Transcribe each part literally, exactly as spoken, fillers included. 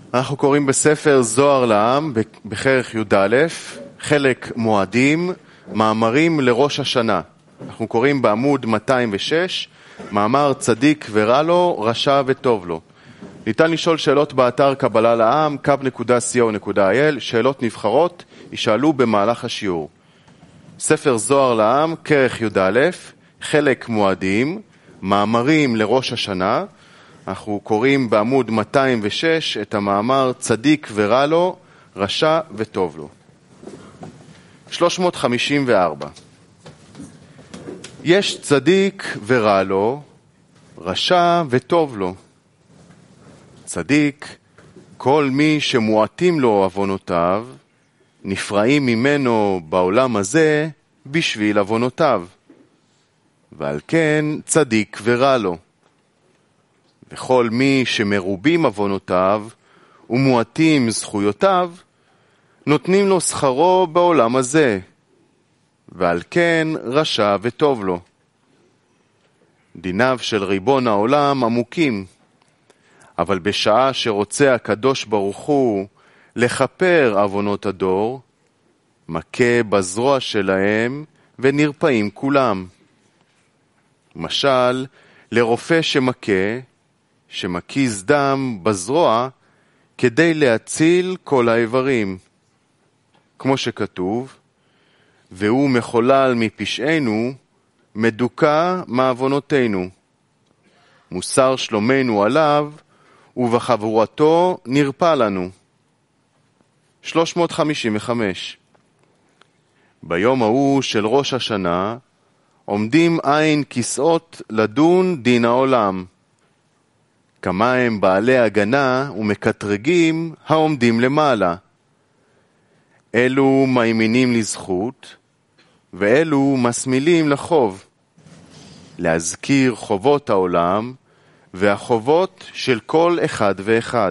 אנחנו קוראים בספר זוהר לעם, בכרך י"א, חלק מועדים, מאמרים לראש השנה. אנחנו קוראים בעמוד מאתיים ושש, מאמר צדיק ורע לו, רשע וטוב לו. ניתן לשאול שאלות באתר קבלה לעם, קו נקודה סי או נקודה איי אל, שאלות נבחרות, ישאלו במהלך השיעור. ספר זוהר לעם, כרך י"א, חלק מועדים, מאמרים לראש השנה. אנחנו קוראים בעמוד מאתיים ושש את המאמר צדיק ורע לו, רשע וטוב לו. שלוש מאות חמישים וארבע. יש צדיק ורע לו, רשע וטוב לו. צדיק, כל מי שמועטים לו עוונותיו, נפרעים ממנו בעולם הזה בשביל עוונותיו. ועל כן צדיק ורע לו. וכל מי שמרובים עוונותיו ומועטים זכויותיו, נותנים לו שכרו בעולם הזה, ועל כן רשע וטוב לו. דיניו של ריבון העולם עמוקים, אבל בשעה שרוצה הקדוש ברוך הוא לכפר עוונות הדור, מכה בזרוע שלהם ונרפאים כולם. משל לרופא שמכה, שמקיז דם בזרוע כדי להציל כל האיברים. כמו שכתוב, והוא מחולל מפשענו, מדוכא מעוונותינו. מוסר שלומנו עליו, ובחבורתו נרפא לנו. שלוש מאות חמישים וחמש. ביום ההוא של ראש השנה, עומדים עין כיסאות לדון דין העולם. כמה הם בעלי הגנה ומקטרגים העומדים למעלה. אלו מאמינים לזכות, ואלו מסמילים לחוב. להזכיר חובות העולם, והחובות של כל אחד ואחד.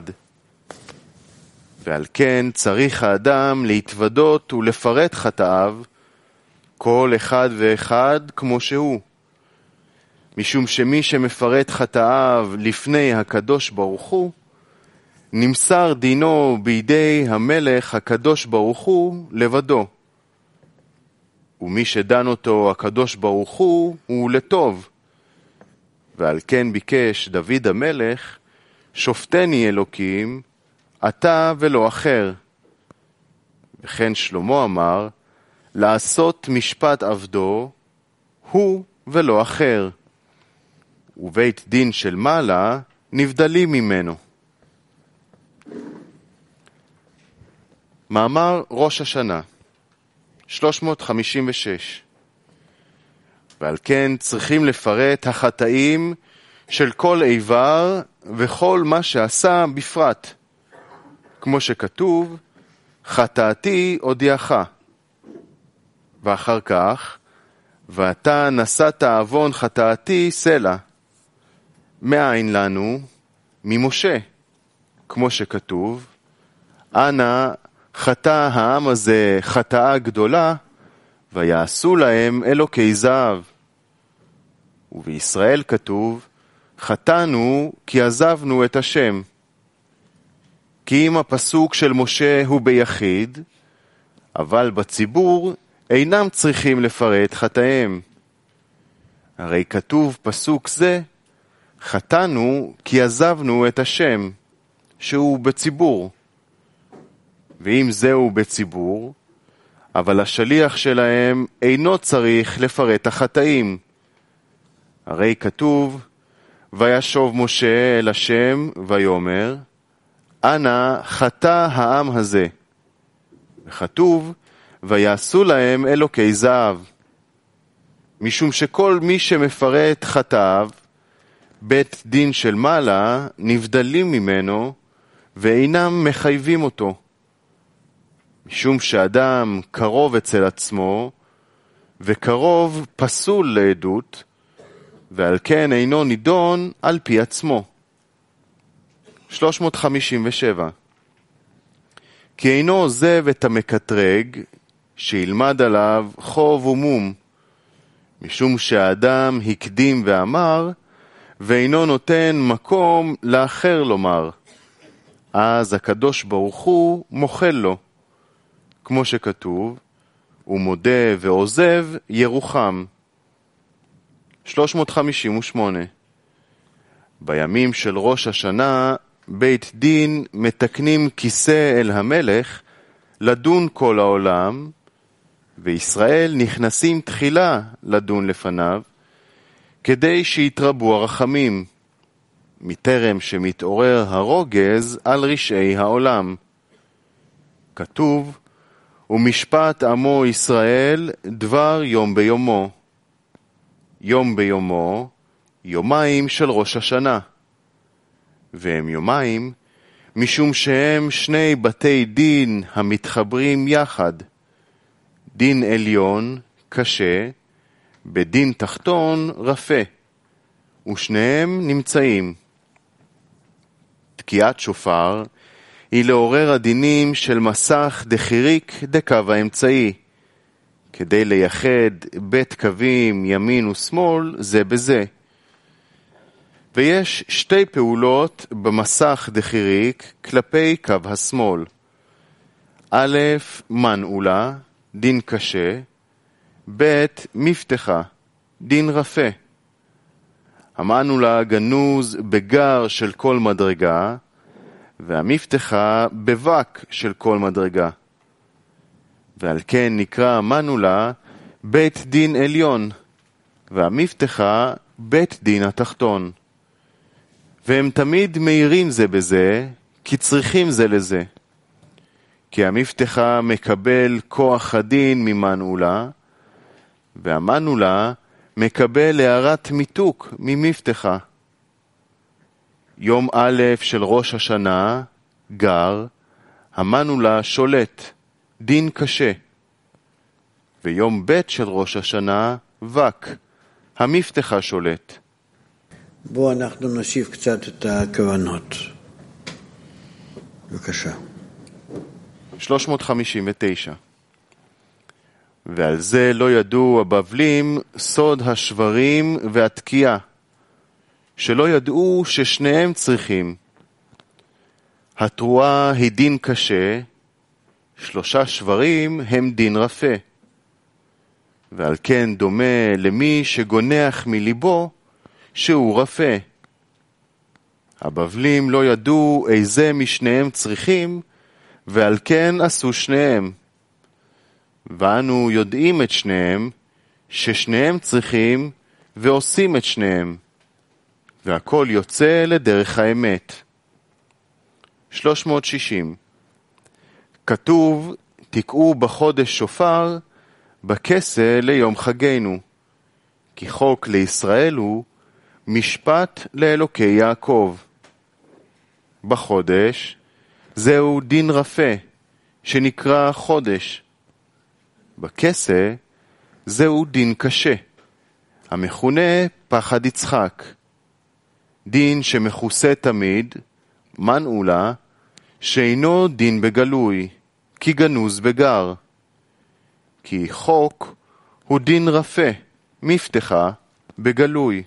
ועל כן צריך האדם להתוודות ולפרט חטאיו, כל אחד ואחד כמו שהוא. משום שמי שמפרט חטאיו לפני הקדוש ברוך הוא, נמסר דינו בידי המלך הקדוש ברוך הוא לבדו. ומי שדן אותו הקדוש ברוך הוא הוא לטוב. ועל כן ביקש דוד המלך, שופטני אלוקים, אתה ולא אחר. וכן שלמה אמר, לעשות משפט עבדו, הוא ולא אחר. ובית דין של מעלה נבדלים ממנו. מאמר ראש השנה, שלוש מאות חמישים ושש. ועל כן צריכים לפרט החטאים של כל איבר וכל מה שעשה בפרט. כמו שכתוב, חטאתי הודיעך. ואחר כך, ואתה נשאת עוון חטאתי סלע. מאין לנו? ממשה. כמו שכתוב, אנא חטא העם הזה חטאה גדולה, ויעשו להם אלוקי זהב. ובישראל כתוב, חטאנו כי עזבנו את השם. כי אם הפסוק של משה הוא ביחיד, אבל בציבור אינם צריכים לפרט חטאיהם. הרי כתוב פסוק זה, חטאנו כי עזבנו את השם, שהוא בציבור. ואם זהו בציבור, אבל השליח שלהם אינו צריך לפרט החטאים. הרי כתוב, וישוב משה אל השם ויאמר, אנא חטא העם הזה. וכתוב, ויעשו להם אלוקי זהב. משום שכל מי שמפרט חטאיו, בית דין של מעלה נבדלים ממנו, ואינם מחייבים אותו. משום שאדם קרוב אצל עצמו, וקרוב פסול לעדות, ועל כן אינו נידון על פי עצמו. שלוש מאות חמישים ושבע. כי אינו עוזב את המקטרג, שילמד עליו חוב ומום, משום שהאדם הקדים ואמר, ואינו נותן מקום לאחר לומר. אז הקדוש ברוך הוא מוחל לו, כמו שכתוב, הוא מודה ועוזב ירוחם. שלוש מאות חמישים ושמונה. בימים של ראש השנה, בית דין מתקנים כיסא אל המלך לדון כל העולם, וישראל נכנסים תחילה לדון לפניו, כדי שיתרבו הרחמים, מטרם שמתעורר הרוגז על רשעי העולם. כתוב, ומשפט עמו ישראל דבר יום ביומו. יום ביומו, יומיים של ראש השנה. והם יומיים, משום שהם שני בתי דין המתחברים יחד. דין עליון, קשה, בדין תחתון, רפה. ושניהם נמצאים. תקיעת שופר היא לעורר הדינים של מסך דחיריק דקו האמצעי, כדי לייחד בית קווים ימין ושמאל זה בזה. ויש שתי פעולות במסך דחיריק כלפי קו השמאל. א', מנעולה, דין קשה, ב', מפתחה, דין רפה. המנעולה גנוז בגר של כל מדרגה, והמפתחה בבק של כל מדרגה. ועל כן נקרא המנעולה בית דין עליון, והמפתחה בית דין התחתון. והם תמיד מהירים זה בזה, כי צריכים זה לזה. כי המפתחה מקבל כוח הדין ממנעולה, והמנעולה מקבל הערת מיתוק ממפתחה. יום א' של ראש השנה, גר, המנעולה שולט, דין קשה. ויום ב' של ראש השנה, וק, המפתחה שולט. בואו אנחנו נוסיף קצת את הכוונות. בבקשה. שלוש מאות חמישים ותשע. ועל זה לא ידעו הבבלים סוד השברים והתקיעה, שלא ידעו ששניהם צריכים. התרועה היא דין קשה, שלושה שברים הם דין רפה. ועל כן דומה למי שגונח מליבו שהוא רפה. הבבלים לא ידעו איזה משניהם צריכים, ועל כן עשו שניהם. ואנו יודעים את שניהם, ששניהם צריכים ועושים את שניהם. והכל יוצא לדרך האמת. שלוש מאות שישים. כתוב, תקעו בחודש שופר, בכסה ליום חגנו. כי חוק לישראל הוא משפט לאלוקי יעקב. בחודש, זהו דין רפה, שנקרא חודש. בכסה, זהו דין קשה, המכונה פחד יצחק. דין שמכוסה תמיד, מנעולה, שאינו דין בגלוי, כי גנוז בגר. כי חוק הוא דין רפה, מפתחה, בגלוי.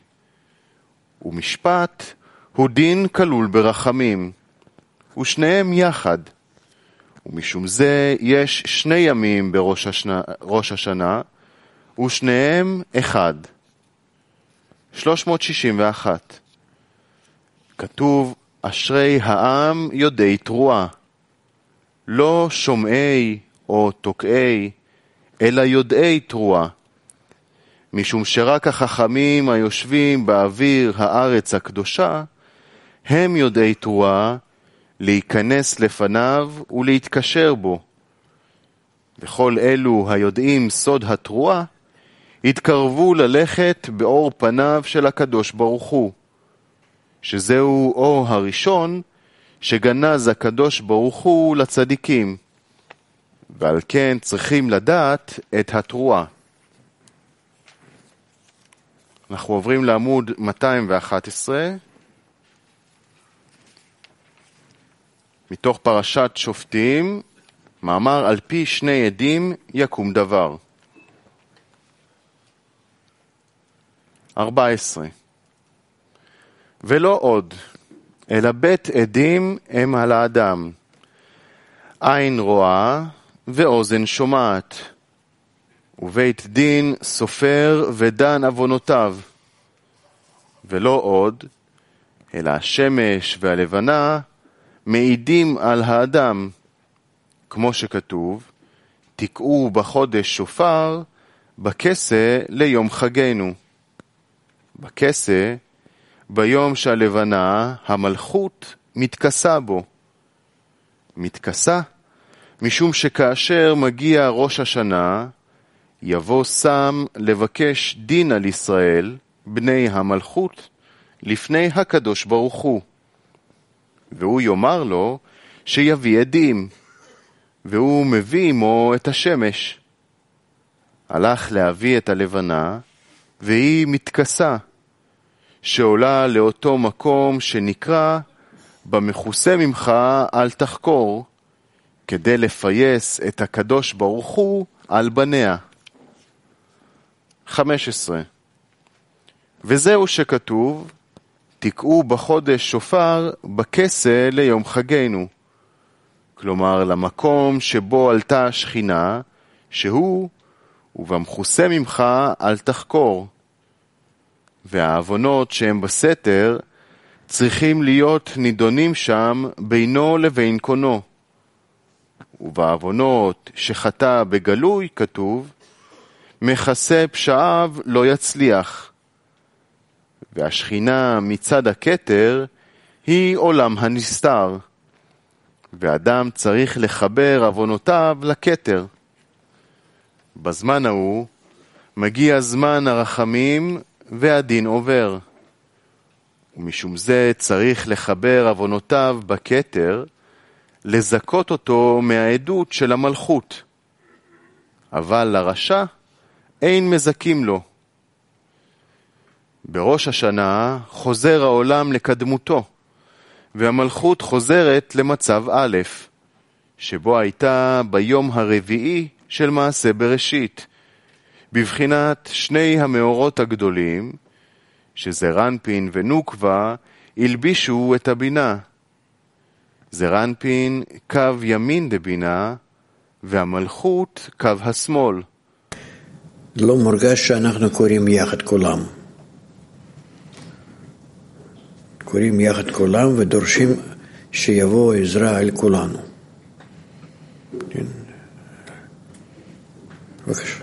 ומשפט הוא דין כלול ברחמים, ושניהם יחד. ומשום זה יש שני ימים בראש השנה, ראש השנה, ושניהם אחד. שלוש מאות שישים ואחת. כתוב, אשרי העם יודעי תרועה, לא שומעי או תוקעי, אלא יודעי תרועה. משום שרק החכמים היושבים באוויר הארץ הקדושה, הם יודעי תרועה, להיכנס לפניו ולהתקשר בו. וכל אלו היודעים סוד התרועה, התקרבו ללכת באור פניו של הקדוש ברוך הוא, שזהו אור הראשון שגנז הקדוש ברוך הוא לצדיקים, ועל כן צריכים לדעת את התרועה. אנחנו עוברים לעמוד מאתיים ואחת עשרה, מתוך פרשת שופטים, מאמר על פי שני עדים יקום דבר. ארבע עשרה. ולא עוד, אלא בית עדים הם על האדם. עין רואה ואוזן שומעת, ובית דין סופר ודן עוונותיו. ולא עוד, אלא השמש והלבנה מעידים על האדם, כמו שכתוב, תקעו בחודש שופר, בכסה ליום חגנו. בכסה, ביום שהלבנה, המלכות, מתכסה בו. מתכסה, משום שכאשר מגיע ראש השנה, יבוא סם לבקש דין על ישראל, בני המלכות, לפני הקדוש ברוך הוא. והוא יאמר לו שיביא עדים, והוא מביא עמו את השמש. הלך להביא את הלבנה, והיא מתכסה, שעולה לאותו מקום שנקרא, במכוסה ממך אל תחקור, כדי לפייס את הקדוש ברוך הוא על בניה. חמש עשרה. וזהו שכתוב, תקעו בחודש שופר בכסה ליום חגנו. כלומר, למקום שבו עלתה השכינה, שהוא, ובמכוסה ממך אל תחקור. והעוונות שהם בסתר, צריכים להיות נידונים שם בינו לבין קונו. ובעוונות שחטא בגלוי כתוב, מכסה פשעיו לא יצליח. והשכינה מצד הכתר היא עולם הנסתר. ואדם צריך לחבר עוונותיו לכתר. בזמן ההוא מגיע זמן הרחמים והדין עובר. ומשום זה צריך לחבר עוונותיו בכתר, לזכות אותו מהעדות של המלכות. אבל לרשע אין מזכים לו. בראש השנה חוזר העולם לקדמותו, והמלכות חוזרת למצב א', שבו הייתה ביום הרביעי של מעשה בראשית, בבחינת שני המאורות הגדולים, שזרנפין ונוקבה הלבישו את הבינה. זרנפין קו ימין דבינה, והמלכות קו השמאל. לא מורגש שאנחנו קוראים יחד כולם. קוראים יחד כולם ודורשים שיבוא עזרה אל כולנו. בבקשה.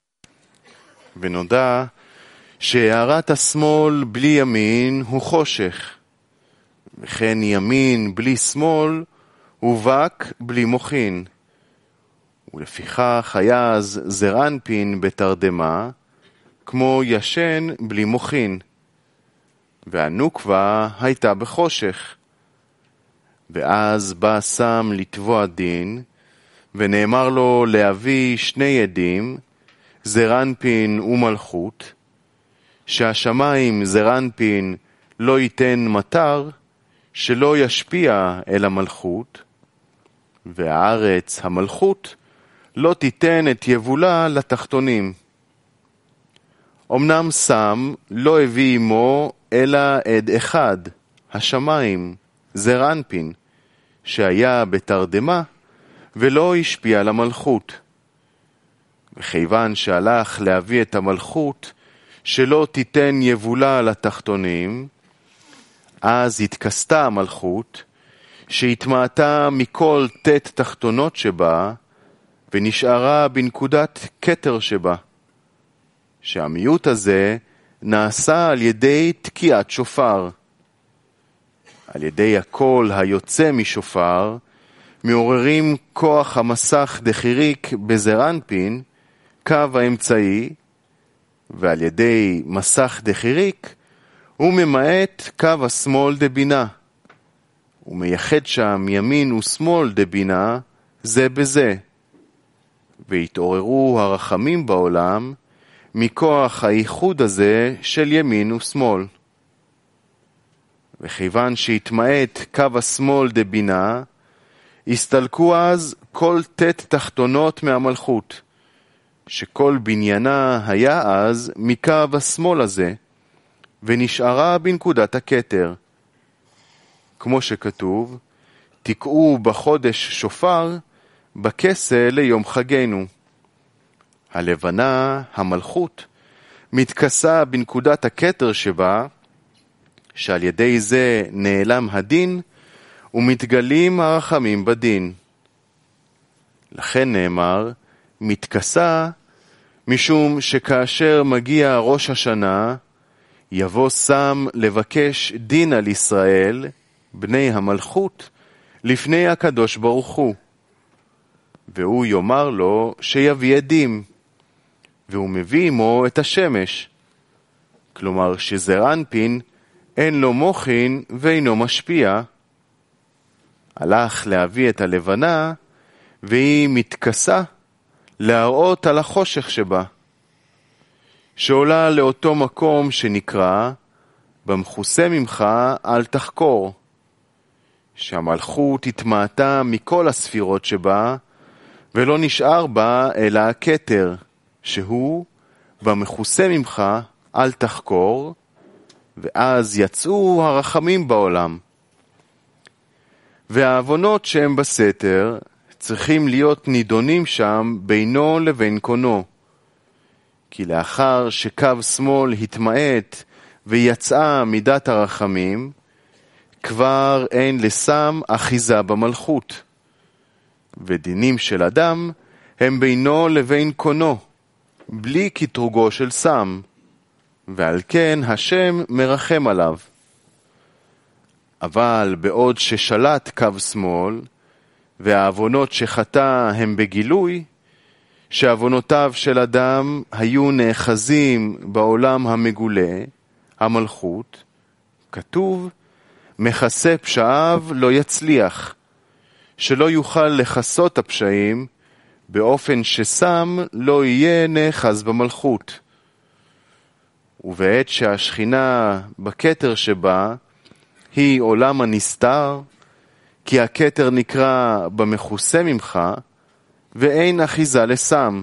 ונודע שהערת השמאל בלי ימין הוא חושך, וכן ימין בלי שמאל הוא וק בלי מוחין. ולפיכך היה אז זרנפין בתרדמה, כמו ישן בלי מוחין. והנוקבה הייתה בחושך. ואז בא סם לתבוע דין, ונאמר לו להביא שני עדים, זרנפין ומלכות, שהשמיים זרנפין לא ייתן מטר, שלא ישפיע אל המלכות, והארץ המלכות לא תיתן את יבולה לתחתונים. אמנם סם לא הביא עמו אלא עד אחד, השמיים, זרנפין, שהיה בתרדמה ולא השפיע על המלכות. וכיוון שהלך להביא את המלכות שלא תיתן יבולה לתחתונים, אז התכסתה המלכות, שהתמעטה מכל תת תחתונות שבה, ונשארה בנקודת כתר שבה. שהמיעוט הזה נעשה על ידי תקיעת שופר. על ידי הקול היוצא משופר, מעוררים כוח המסך דחיריק בזרנפין, קו האמצעי, ועל ידי מסך דחיריק, הוא ממעט קו השמאל דבינה. הוא מייחד שם ימין ושמאל דבינה, זה בזה. והתעוררו הרחמים בעולם, מכוח הייחוד הזה של ימין ושמאל. וכיוון שהתמעט קו השמאל דבינה, הסתלקו אז כל תת תחתונות מהמלכות, שכל בניינה היה אז מקו השמאל הזה, ונשארה בנקודת הכתר. כמו שכתוב, תקעו בחודש שופר, בכסה ליום חגנו. הלבנה, המלכות, מתכסה בנקודת הכתר שבה, שעל ידי זה נעלם הדין, ומתגלים הרחמים בדין. לכן נאמר, מתכסה, משום שכאשר מגיע ראש השנה, יבוא סם לבקש דין על ישראל, בני המלכות, לפני הקדוש ברוך הוא. והוא יאמר לו שיביא עדים, והוא מביא עמו את השמש. כלומר שזר אנפין אין לו מוחין ואינו משפיע. הלך להביא את הלבנה, והיא מתכסה להראות על החושך שבה, שעולה לאותו מקום שנקרא, במכוסה ממך אל תחקור, שהמלכות התמעטה מכל הספירות שבה, ולא נשאר בה אלא הכתר, שהוא במכוסה ממך אל תחקור, ואז יצאו הרחמים בעולם. והעוונות שהם בסתר צריכים להיות נידונים שם בינו לבין קונו, כי לאחר שקו שמאל התמעט ויצאה מידת הרחמים, כבר אין לסם אחיזה במלכות, ודינים של אדם הם בינו לבין קונו, בלי כתרוגו של סם, ועל כן השם מרחם עליו. אבל בעוד ששלט קו שמאל, והעוונות שחטא הם בגילוי, שעוונותיו של אדם היו נאחזים בעולם המגולה, המלכות, כתוב, מכסה פשעיו לא יצליח, שלא יוכל לחסות הפשעים, באופן שסם לא יהיה נאחז במלכות. ובעת שהשכינה בכתר שבה, היא עולם הנסתר, כי הכתר נקרא במכוסה ממך, ואין אחיזה לסם.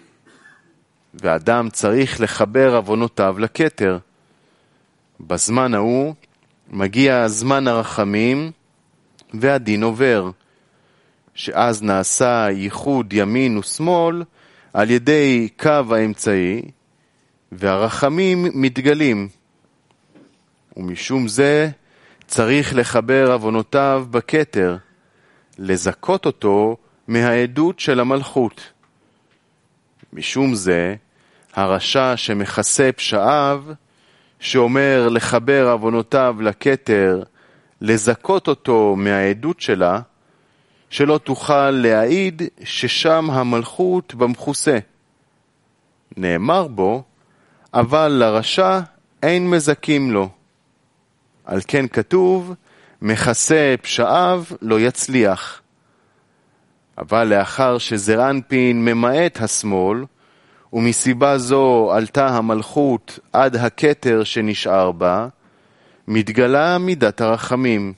ואדם צריך לחבר עוונותיו לכתר. בזמן ההוא מגיע זמן הרחמים, והדין עובר, שאז נעשה ייחוד ימין ושמאל, על ידי קו האמצעי, והרחמים מתגלים. ומשום זה צריך לחבר עוונותיו בכתר, לזכות אותו מהעדות של המלכות. משום זה, הרשע שמכסה פשעיו, שאומר לחבר עוונותיו לכתר, לזכות אותו מהעדות שלה, שלא תוכל להעיד ששם המלכות במכוסה. נאמר בו, אבל לרשע אין מזכים לו. על כן כתוב, מכסה פשעיו לא יצליח. אבל לאחר שזר אנפין ממעט השמאל, ומסיבה זו עלתה המלכות עד הכתר שנשאר בה, מתגלה מידת הרחמים.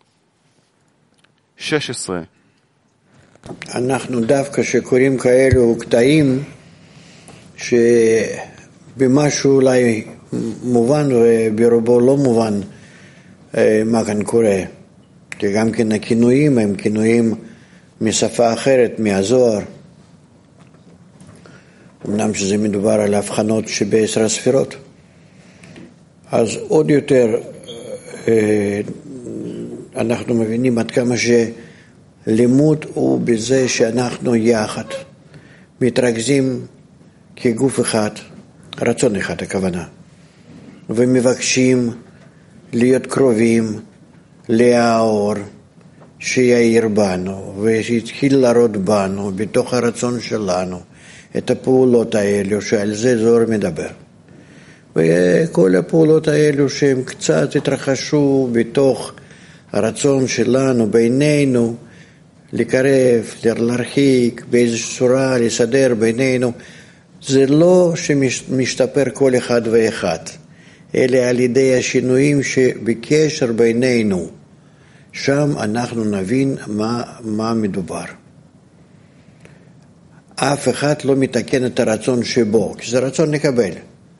שש עשרה. אנחנו דווקא שקוראים כאלו קטעים שבמשהו אולי מובן וברובו לא מובן מה כאן קורה, כי גם כן הכינויים הם כינויים משפה אחרת, מהזוהר. אמנם שזה מדובר על הבחנות שבעשר הספירות. אז עוד יותר אנחנו מבינים עד כמה שלימוד הוא בזה שאנחנו יחד מתרכזים כגוף אחד, רצון אחד הכוונה, ומבקשים להיות קרובים לאור שיעיר בנו ושיתחיל לראות בנו בתוך הרצון שלנו את הפעולות האלו שעל זה זוהר מדבר. וכל הפעולות האלו שהם קצת התרחשו בתוך הרצון שלנו בינינו לקרב, להרחיק, באיזושהי צורה לסדר בינינו, זה לא שמשתפר כל אחד ואחד, אלא על ידי השינויים שבקשר בינינו. שם אנחנו נבין מה, מה מדובר. אף אחד לא מתקן את הרצון שבו, כי זה רצון לקבל.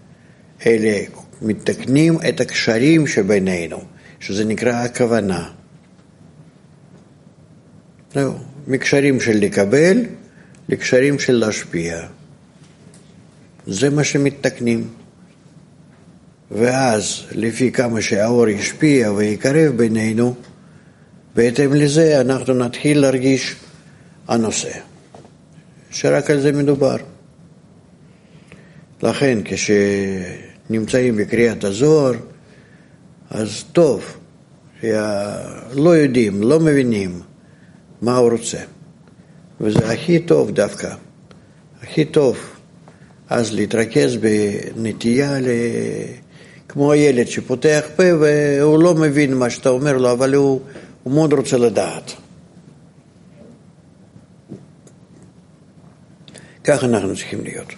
אלה מתקנים את הקשרים שבינינו, שזה נקרא הכוונה. זהו, מקשרים של לקבל לקשרים של להשפיע. זה מה שמתקנים. ואז לפי כמה שהאור ישפיע ויקרב בינינו, בהתאם לזה אנחנו נתחיל להרגיש הנושא, שרק על זה מדובר. לכן כשנמצאים בקריאת הזוהר, אז טוב, לא יודעים, לא מבינים מה הוא רוצה. וזה הכי טוב דווקא, הכי טוב. אז להתרכז בנטייה ל... כמו הילד שפותח פה והוא לא מבין מה שאתה אומר לו, אבל הוא, הוא מאוד רוצה לדעת. כך אנחנו צריכים להיות.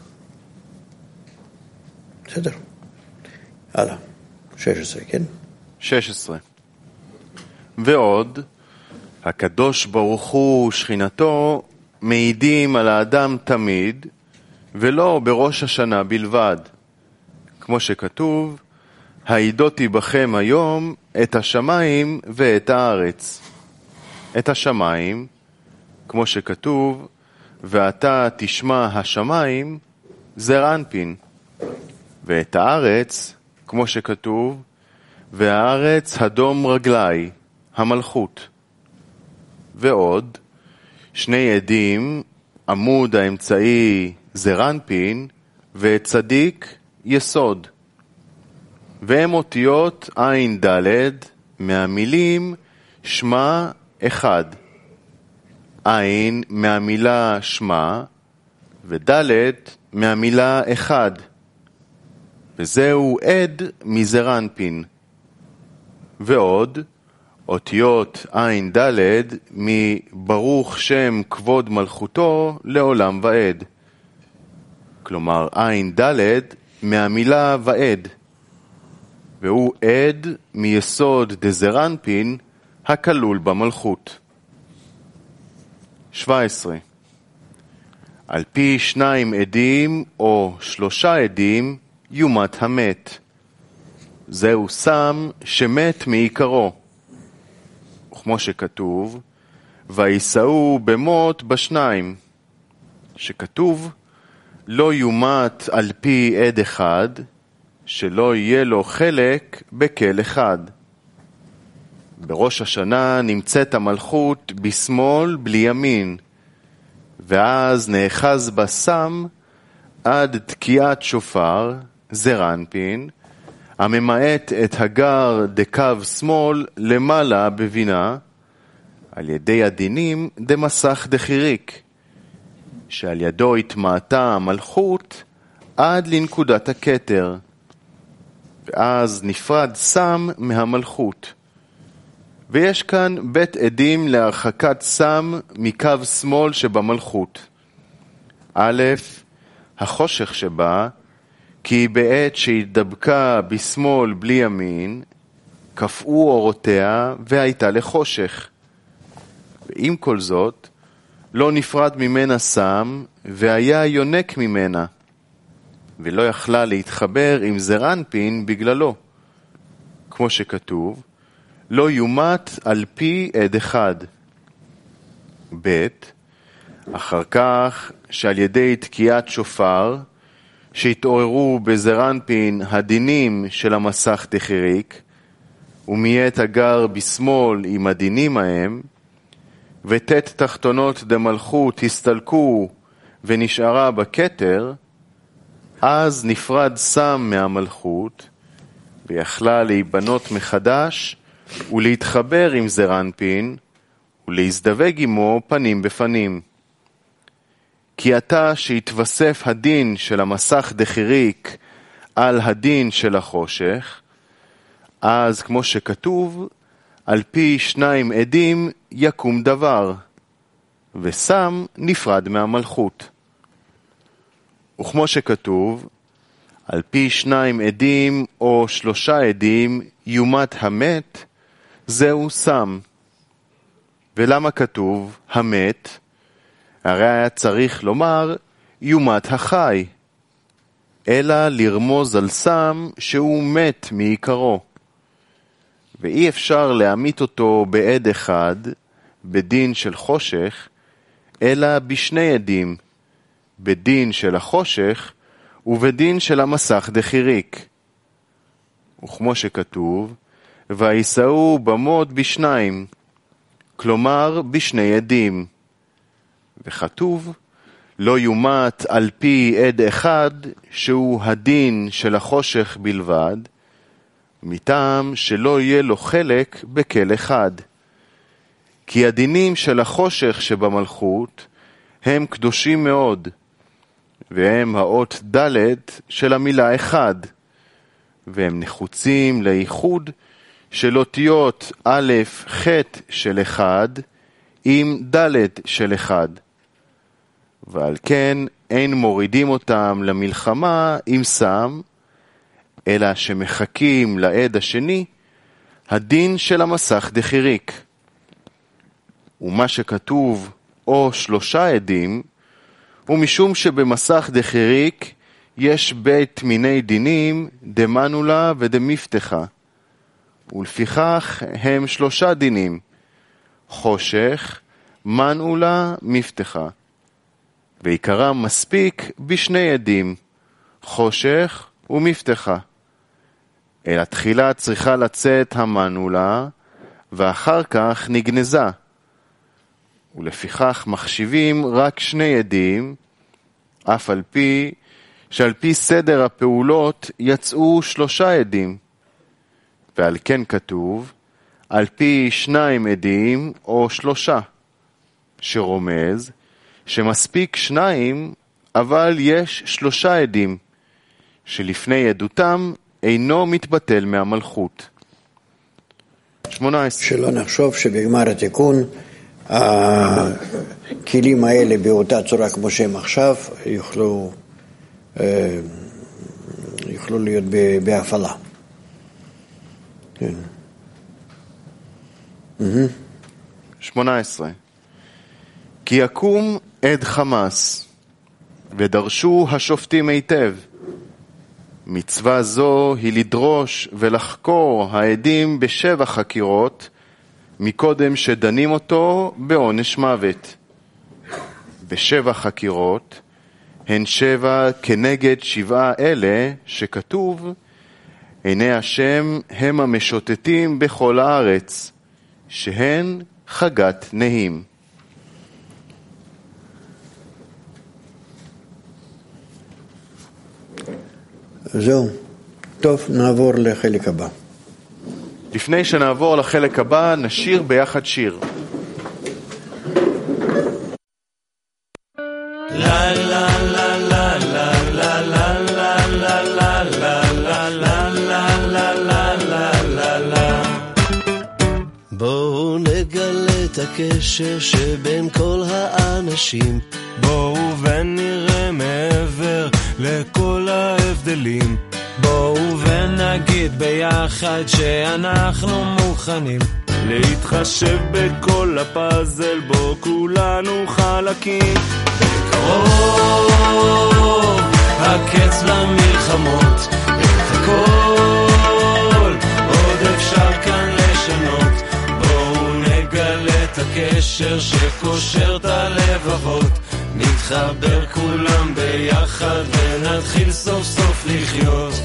בסדר. הלאה. שש עשרה, כן? שש עשרה. ועוד, הקדוש ברוך הוא שכינתו מעידים על האדם תמיד, ולא בראש השנה בלבד. כמו שכתוב, העידותי בכם היום את השמיים ואת הארץ. את השמיים, כמו שכתוב, ואתה תשמע השמיים, זר אנפין. ואת הארץ, כמו שכתוב, והארץ הדום רגלי, המלכות. ועוד, שני עדים, עמוד האמצעי זר אנפין, וצדיק יסוד. והם אותיות עין ד' מהמילים שמה אחד. עין מהמילה שמה, וד' מהמילה אחד. וזהו עד מזר אנפין. ועוד, אותיות עין ד' מברוך שם כבוד מלכותו לעולם ועד. כלומר, עין ד' מהמילה ועד. והוא עד מיסוד דזר אנפין הכלול במלכות. שבע עשרה. על פי שניים עדים או שלושה עדים יומת המת. זהו סם שמת מעיקרו. וכמו שכתוב, ויסעו במות בשניים. שכתוב, לא יומת על פי עד אחד, שלא יהיה לו חלק בכל אחד. בראש השנה נמצאת המלכות בשמאל בלי ימין, ואז נאחז בסם עד תקיעת שופר, זר אנפין, הממעט את הגר דקו שמאל למעלה בבינה, על ידי הדינים דמסך דחיריק, שעל ידו התמעטה המלכות עד לנקודת הכתר, ואז נפרד סם מהמלכות. ויש כאן בית עדים להרחקת סם מקו שמאל שבמלכות. א', החושך שבה, כי בעת שהתדבקה בשמאל בלי ימין, קפאו אורותיה והייתה לחושך. ועם כל זאת, לא נפרד ממנה סם והיה יונק ממנה, ולא יכלה להתחבר עם זר אנפין בגללו. כמו שכתוב, לא יומת על פי עד אחד. ב', אחר כך שעל ידי תקיעת שופר, שהתעוררו בזר אנפין הדינים של המסך דחיריק, ומית הגר בשמאל עם הדינים ההם, ותת תחתונות דמלכות הסתלקו ונשארה בכתר, אז נפרד סם מהמלכות, ויכלה להיבנות מחדש ולהתחבר עם זר אנפין, ולהזדווג עמו פנים בפנים. כי עתה שהתווסף הדין של המסך דחיריק על הדין של החושך, אז כמו שכתוב, על פי שניים עדים יקום דבר, וסם נפרד מהמלכות. וכמו שכתוב, על פי שניים עדים או שלושה עדים יומת המת, זהו סם. ולמה כתוב המת? הרי היה צריך לומר יומת החי, אלא לרמוז על סם שהוא מת מעיקרו. ואי אפשר להמית אותו בעד אחד בדין של חושך, אלא בשני עדים, בדין של החושך ובדין של המסך דחיריק. וכמו שכתוב, ויסעו במות בשניים, כלומר בשני עדים. וכתוב, לא יומת על פי עד אחד, שהוא הדין של החושך בלבד, מטעם שלא יהיה לו חלק בכל אחד. כי הדינים של החושך שבמלכות הם קדושים מאוד, והם האות ד' של המילה אחד, והם נחוצים לייחוד של אותיות א' ח' של אחד עם ד' של אחד. ועל כן אין מורידים אותם למלחמה עם סם, אלא שמחכים לעד השני, הדין של המסך דחיריק. ומה שכתוב או שלושה עדים, ומשום שבמסך דחיריק יש בית מיני דינים דמנולה ודמפתחה, ולפיכך הם שלושה דינים, חושך, מנעולה, מפתחה. ועיקרם מספיק בשני עדים, חושך ומפתחה. אלא תחילה צריכה לצאת המנעולה, ואחר כך נגנזה. ולפיכך מחשיבים רק שני עדים, אף על פי שעל פי סדר הפעולות יצאו שלושה עדים. ועל כן כתוב, על פי שניים עדים או שלושה, שרומז שמספיק שניים, אבל יש שלושה עדים, שלפני עדותם אינו מתבטל מהמלכות. שמונה עשרה. שלא נחשוב שבגמר התיקון, הכלים האלה באותה צורה כמו שהם עכשיו, יוכלו, יוכלו להיות בהפעלה. כן. שמונה עשרה. כי יקום עד חמאס, ודרשו השופטים היטב. מצווה זו היא לדרוש ולחקור העדים בשבע חקירות, מקודם שדנים אותו בעונש מוות. בשבע חקירות, הן שבע כנגד שבעה אלה שכתוב, עיני השם הם המשוטטים בכל הארץ, שהן חגת נהים. זהו. טוב, נעבור לחלק הבא. לפני שנעבור לחלק הבא, נשיר ביחד שיר. לה לה לה לה לה לה לה לה לה לה לה לה לה לה לה לה. בואו נגלה את הקשר שבין כל האנשים, בואו ונראה מעבר לכל ההבדלים, בואו ונגיד ביחד שאנחנו מוכנים להתחשב בכל הפאזל בו כולנו חלקים. בקרוב הקץ למלחמות, את הכל עוד אפשר כאן לשנות, בואו נגלה את הקשר שקושר את הלבבות, נתחבר כולם ביחד ונתחיל סוף סוף לחיות.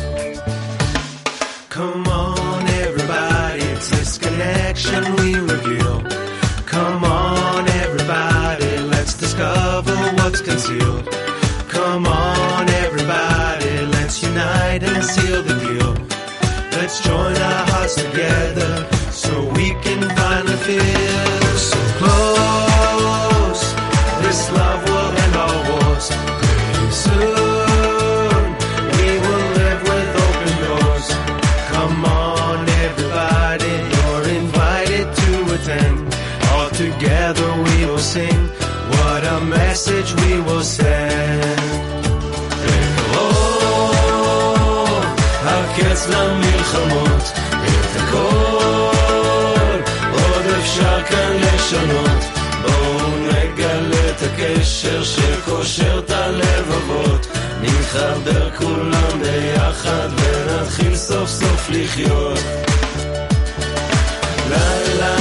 Come on everybody, it's this connection we reveal. Come on everybody, let's discover what's concealed. Come on everybody, let's unite and seal the deal. Let's join our hearts together so we can finally feel so close. This love will end all wars. Pretty soon we will live with open doors. Come on everybody, you're invited to attend. All together we will sing, what a message we will send. בקרוב הקץ למלחמות, את הכל עוד אפשר כאן לשנות, בואו נגלה את הקשר שקושר את הלבבות, נתחבר כולם ביחד ונתחיל סוף סוף לחיות. לה לה